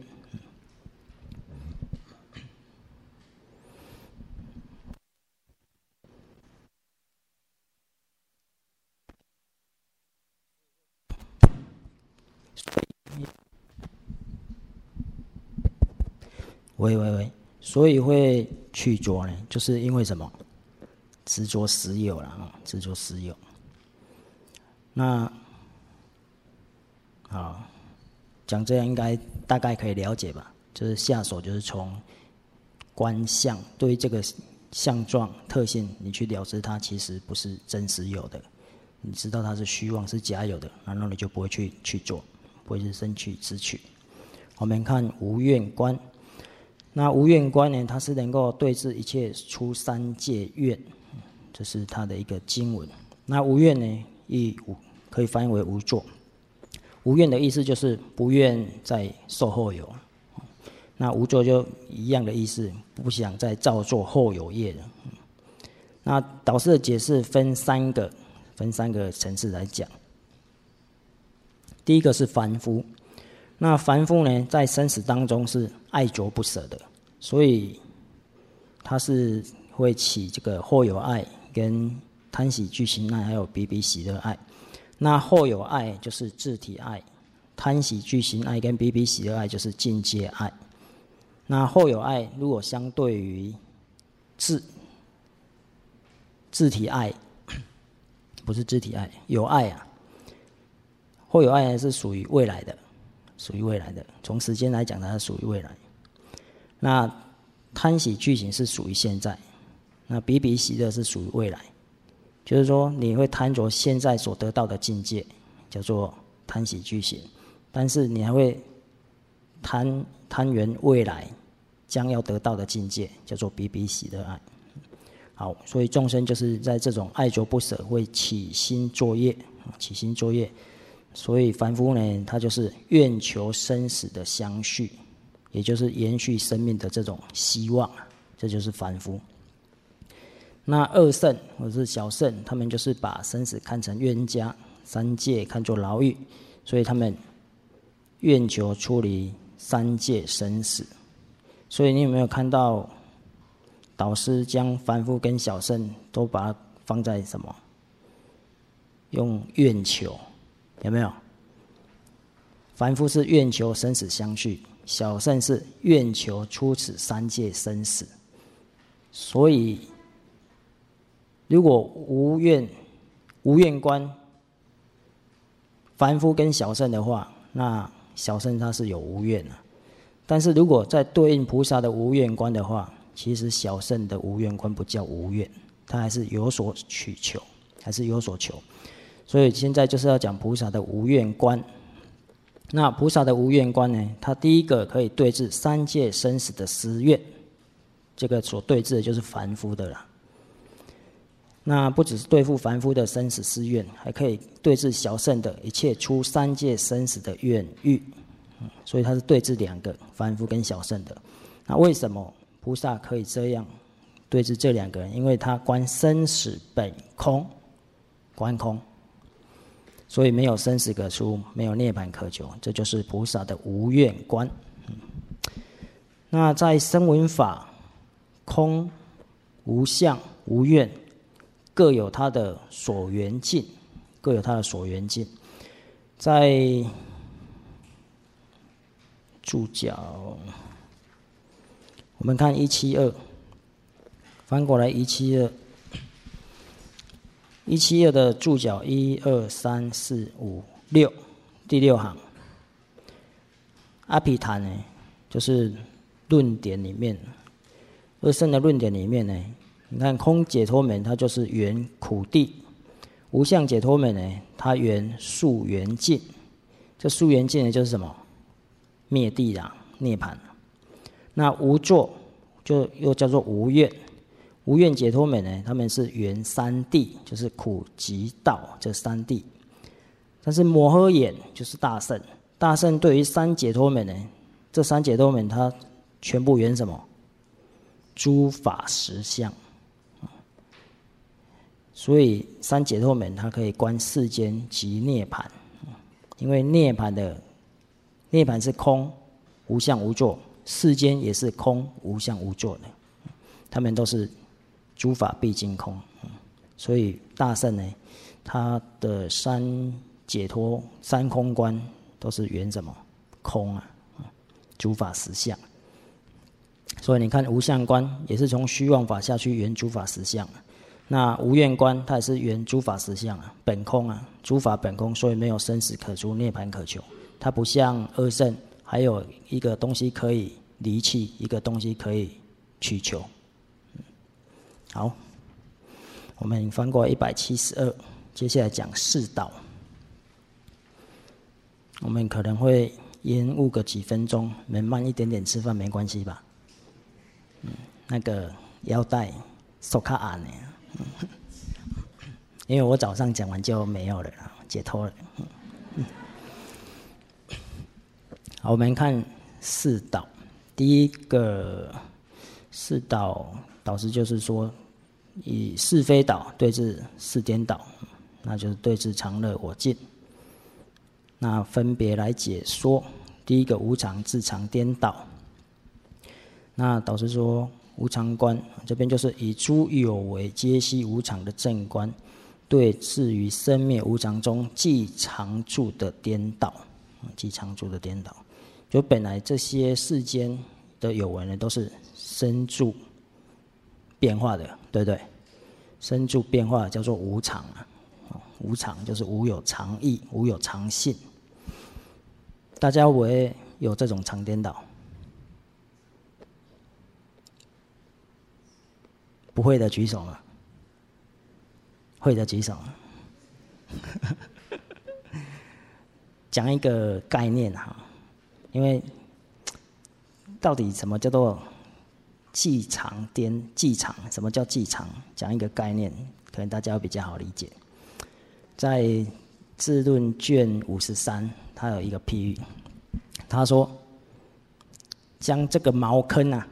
喂喂喂，所以会去着呢，就是因为什么？执着实有了啊，执着实有。那好，讲这样应该大概可以了解吧？就是下手就是从观相，对于这个相状特性，你去了知它其实不是真实有的，你知道它是虚妄是假有的，然后你就不会去去做，不会是生取执取。我们看无愿观。那无愿观呢，它是能够对治一切出三界愿，这是它的一个经文。那无愿呢，亦可以翻译为无作。无愿的意思就是不愿再受后有，那无作就一样的意思，不想再造作后有业了。那导师的解释分三个，分三个层次来讲。第一个是凡夫。那凡夫呢，在生死当中是爱着不舍的，所以他是会起这个后有爱、跟贪喜俱行爱，还有比比喜乐爱。那后有爱就是自体爱，贪喜俱行爱跟比比喜乐爱就是境界爱。那后有爱如果相对于自自体爱，不是自体爱，有爱啊，后有爱是属于未来的。属于未来的，从时间来讲，它是属于未来。那贪喜俱行是属于现在，那比比喜乐是属于未来。就是说，你会贪着现在所得到的境界，叫做贪喜俱行；但是你还会贪贪缘未来将要得到的境界，叫做比比喜乐爱。好，所以众生就是在这种爱着不舍，会起心作业，起心作业。所以凡夫呢，他就是愿求生死的相续，也就是延续生命的这种希望，这就是凡夫。那二圣或者是小圣，他们就是把生死看成冤家，三界看作牢狱，所以他们愿求出离三界生死。所以你有没有看到导师将凡夫跟小圣都把它放在什么？用愿求。有没有？凡夫是愿求生死相续， 小圣是愿求出此三界生死，所以如果无愿无愿观凡夫跟小圣的话，那小圣他是有无愿的。但是如果在对应菩萨的无愿观的话，其实小圣的无愿观不叫无愿，他还是有所取求，还是有所求。所以现在就是要讲菩萨的无愿观。那菩萨的无愿观呢，他第一个可以对治三界生死的思愿，这个所对治的就是凡夫的啦。那不只是对付凡夫的生死思愿，还可以对治小圣的一切出三界生死的愿欲。所以他是对治两个凡夫跟小圣的。那为什么菩萨可以这样对治这两个人？因为他观生死本空，观空，所以没有生死可出，没有涅槃可求，这就是菩萨的无愿观。那在声闻法，空、无相、无愿，各有它的所缘境，各有它的所缘境。在注脚，我们看一七二，翻过来一七二，一七二的注脚一二三四五六，第六行，阿毗昙呢，就是论点里面，二圣的论点里面呢，你看空解脱门它就是缘苦地，无相解脱门呢，它缘宿缘境，这宿缘境呢就是什么？灭地啦，涅槃。那无作就又叫做无愿，无愿解脱门呢，他们是缘三谛，就是苦集道这三谛。但是摩诃眼就是大圣，大圣对于三解脱门呢，这三解脱门它全部缘什么？诸法实相。所以三解脱门它可以观世间及涅槃，因为涅槃的涅槃是空，无相无作，世间也是空，无相无作的，他们都是诸法毕竟空。所以大圣呢，他的三解脱、三空观都是缘什么？空啊，诸法实相。所以你看无相观也是从虚妄法下去缘诸法实相，那无愿观它也是缘诸法实相啊，本空啊，诸法本空，所以没有生死可出，涅槃可求。它不像二圣，还有一个东西可以离弃，一个东西可以取求。好，我们翻过一百七十二，接下来讲四道。我们可能会延误个几分钟，能慢一点点吃饭没关系吧？嗯，那个腰带手卡按呢，因为我早上讲完就没有了，解脱了。嗯好，我们看四导。第一个四导导师就是说，以是非导对治四颠倒，那就是对治常乐我净。那分别来解说，第一个无常自常颠倒。那导师说无常观这边就是以诸有为皆悉无常的正观，对治于生灭无常中即常住的颠倒，即常住的颠倒。就本来这些世间的有为呢，都是生住变化的，对不对？生住变化叫做无常啊，无常就是无有常意，无有常性。大家会不会有这种常颠倒？不会的举手嘛，会的举手。讲一个概念哈。因为到底什么叫做既常颠既常？什么叫既常？讲一个概念，可能大家会比较好理解。在《智论》卷五十三，他有一个譬喻，他说：将这个茅坑啊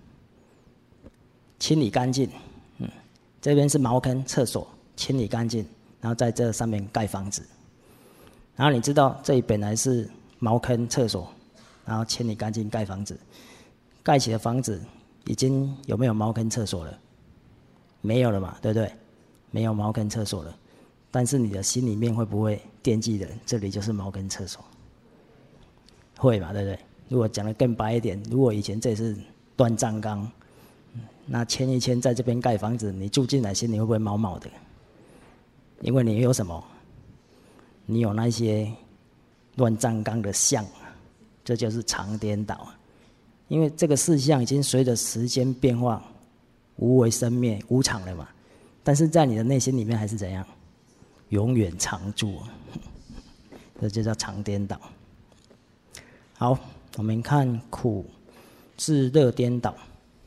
清理干净，嗯，这边是茅坑厕所，清理干净，然后在这上面盖房子。然后你知道这里本来是茅坑厕所。然后清理干净盖房子，盖起的房子已经有没有茅坑厕所了？没有了嘛，对不对？没有茅坑厕所了，但是你的心里面会不会惦记着这里就是茅坑厕所？会嘛，对不对？ 如果讲得更白一点，如果以前这里是乱葬岗，那签一签在这边盖房子，你住进来心里会不会毛毛的？因为你有什么？你有那些乱葬岗的相，这就是常颠倒。因为这个事项已经随着时间变化，无为生灭，无常了嘛。但是在你的内心里面还是怎样？永远常住，这就叫常颠倒。好，我们看苦智乐颠倒。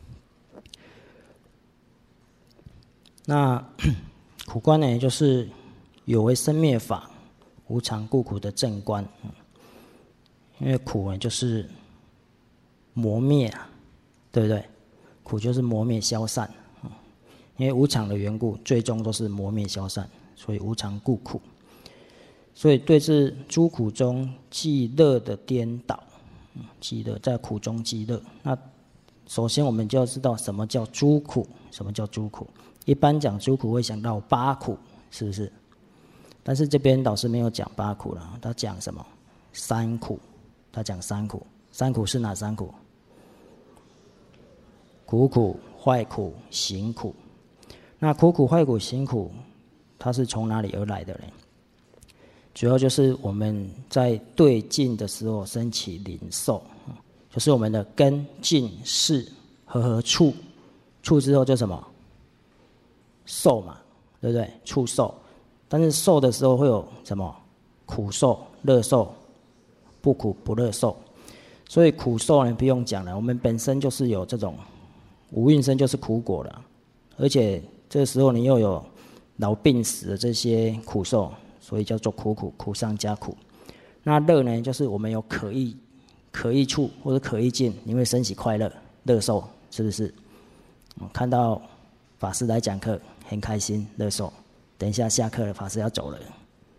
那苦观呢，就是有为生灭法，无常故苦的正观。因为苦呢，就是磨灭，对不对？苦就是磨灭消散，因为无常的缘故，最终都是磨灭消散，所以无常故苦。所以对治诸苦中既乐的颠倒，既乐在苦中既乐。那首先我们就要知道什么叫诸苦，什么叫诸苦。一般讲诸苦会想到八苦，是不是？但是这边导师没有讲八苦了，他讲什么？三苦，他讲三苦。三苦是哪三苦？苦苦、坏苦、行苦。那苦苦、坏苦、行苦，它是从哪里而来的呢？主要就是我们在对境的时候升起领受，就是我们的根、境、识和合处，处之后就什么？受嘛，对不对？处受。但是受的时候会有什么？苦受、乐受、不苦不乐受。所以苦受呢不用讲了，我们本身就是有这种五蕴生就是苦果了，而且这个时候你又有老病死的这些苦受，所以叫做苦苦，苦上加苦。那乐呢，就是我们有可意可意处或者可意境，你会升起快乐，乐受，是不是？看到法师来讲课，很开心，乐受。等一下下课了，法师要走了，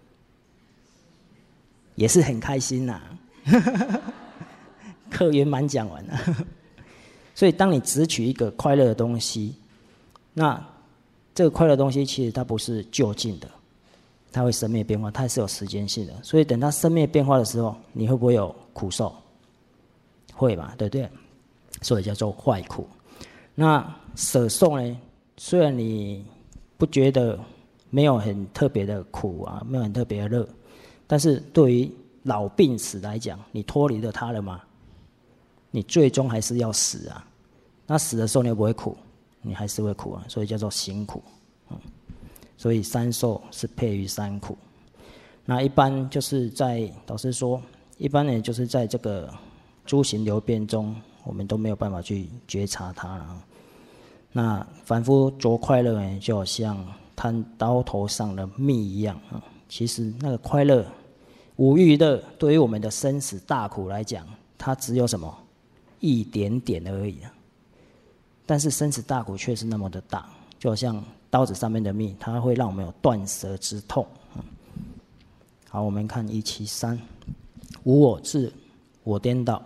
也是很开心呐、啊。课圆满讲完了，所以当你只取一个快乐的东西，那这个快乐的东西其实它不是就近的，它会生灭变化，它也是有时间性的。所以等它生灭变化的时候，你会不会有苦受？会吧，对不对？所以叫做坏苦。那舍受呢？虽然你不觉得没有很特别的苦啊，没有很特别的乐，但是对于老病死来讲，你脱离了它了吗？你最终还是要死啊。那死的时候你会不会苦？你还是会苦啊，所以叫做行苦。嗯，所以三受是配于三苦。那一般就是在导师说，一般呢就是在这个诸行流变中，我们都没有办法去觉察它了。那凡夫着快乐呢，就好像摊刀头上的蜜一样啊。其实那个快乐、五欲乐，对于我们的生死大苦来讲，它只有什么一点点而已啊。但是生死大苦却是那么的大，就好像刀子上面的蜜，它会让我们有断舌之痛。好，我们看一七三，无我智，我颠倒。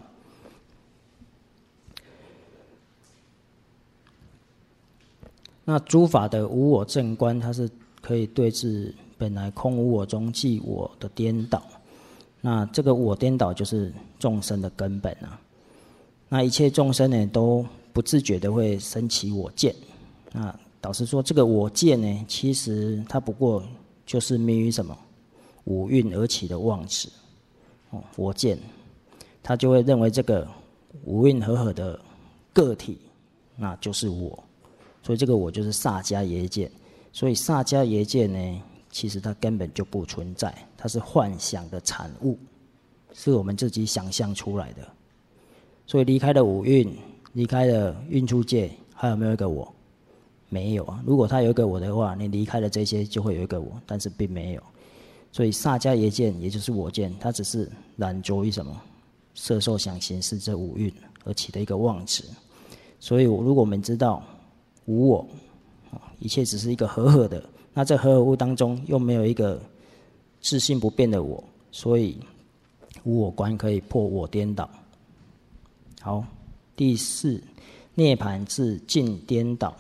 那诸法的无我正观，它是可以对治本来空无我中即我的颠倒。那这个我颠倒就是众生的根本啊。那一切众生呢，都不自觉的会升起我见。那导师说，这个我见呢，其实它不过就是迷于什么五蕴而起的妄执。哦，我见，他就会认为这个五蕴合合的个体，那就是我。所以这个我就是萨迦耶见。所以萨迦耶见呢，其实它根本就不存在，它是幻想的产物，是我们自己想象出来的。所以离开了五蕴，离开了蕴处界，还有没有一个我？没有啊。如果它有一个我的话，你离开了这些就会有一个我，但是并没有。所以萨迦耶见也就是我见，它只是染着于什么色受想行识这五蕴而起的一个妄执。所以如果我们知道无我，一切只是一个合合的，那这合合物当中又没有一个自性不变的我，所以无我观可以破我颠倒。好，第四，涅槃至尽颠倒。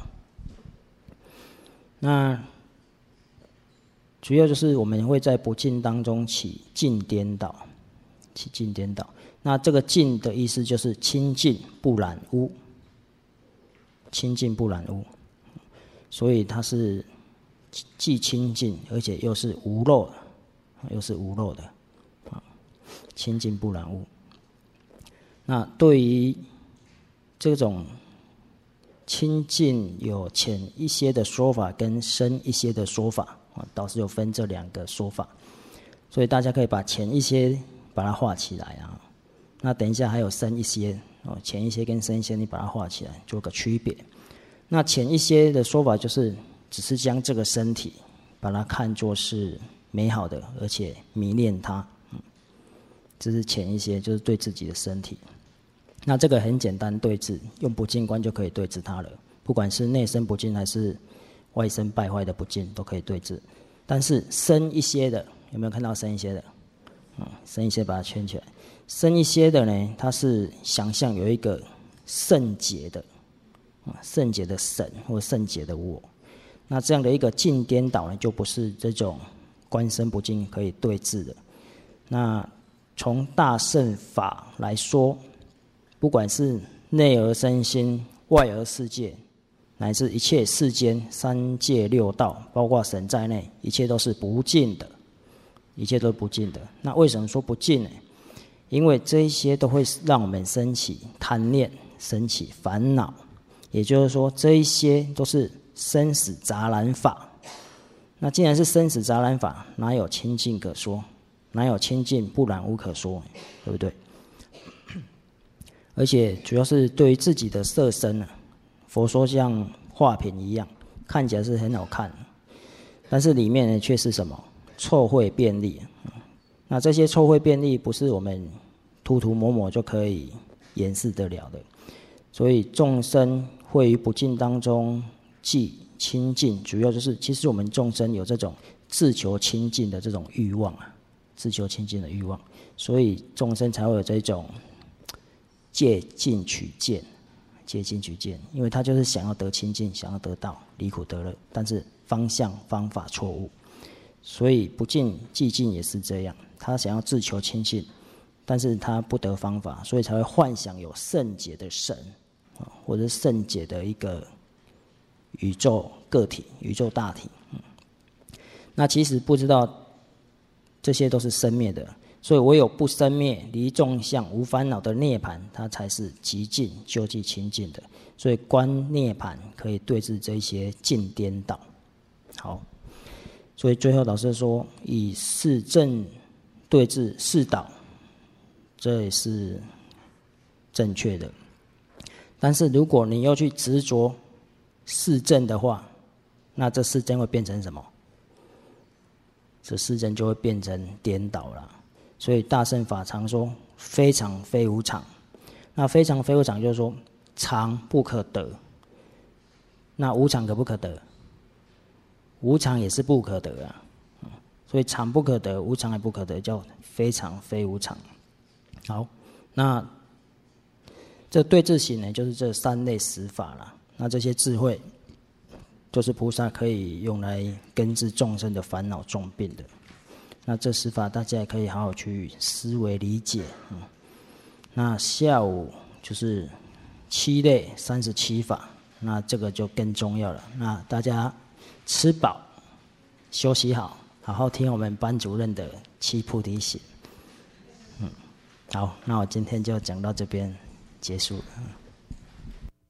那主要就是我们会在不尽当中起尽颠倒，起尽颠倒。 那这个净的意思就是清净不染污，清净不染污，所以它是既清净而且又是无漏的，又是无漏的，清净不染污。那对于这种清净有浅一些的说法跟深一些的说法，导师有分这两个说法，所以大家可以把浅一些把它画起来啊。那等一下还有深一些哦，浅一些跟深一些你把它画起来做个区别。那浅一些的说法就是只是将这个身体把它看作是美好的，而且迷恋它，嗯，这是浅一些，就是对自己的身体。那这个很简单对治，用不净观就可以对治它了。不管是内身不净还是外身败坏的不净，都可以对治。但是深一些的，有没有看到深一些的？嗯，深一些把它圈起来。深一些的呢，它是想象有一个圣洁的，啊，圣洁的神或圣洁的我。那这样的一个净颠倒呢，就不是这种观身不净可以对治的。那从大乘法来说，不管是内而身心，外而世界，乃至一切世间三界六道，包括神在内，一切都是不净的，一切都是不净的。那为什么说不净呢？因为这一些都会让我们升起贪念，升起烦恼。也就是说，这一些都是生死杂染法。那既然是生死杂染法，哪有清净可说？哪有清净不染污可说？对不对？而且主要是对于自己的色身啊，佛说像画品一样，看起来是很好看，但是里面呢却是什么？臭秽便利。那这些臭秽便利不是我们涂涂抹抹就可以掩饰得了的。所以众生会于不净当中即清净，主要就是其实我们众生有这种自求清净的这种欲望啊，自求清净的欲望，所以众生才会有这种借境取见，借境取见，因为他就是想要得清净，想要得道，离苦得乐，但是方向方法错误，所以不净寂静也是这样，他想要自求清净，但是他不得方法，所以才会幻想有圣洁的神，或者圣洁的一个宇宙个体、宇宙大体。那其实不知道这些都是生灭的。所以唯有不生灭、离众相、无烦恼的涅槃，它才是极净、究竟清净的。所以观涅槃可以对治这些净颠倒。好，所以最后老师说，以四正对治四倒，这也是正确的。但是如果你要去执着四正的话，那这四正会变成什么？这四正就会变成颠倒了。所以大乘法常说非常非无常，那非常非无常就是说常不可得，那无常可不可得？无常也是不可得啊，所以常不可得，无常也不可得，叫非常非无常。好，那这对治行呢，就是这三类十法了。那这些智慧，就是菩萨可以用来根治众生的烦恼重病的。那这十法大家也可以好好去思维理解。嗯，那下午就是七类三十七法，那这个就更重要了。那大家吃饱休息好，好好听我们班主任的七菩提行。嗯，好，那我今天就讲到这边结束了。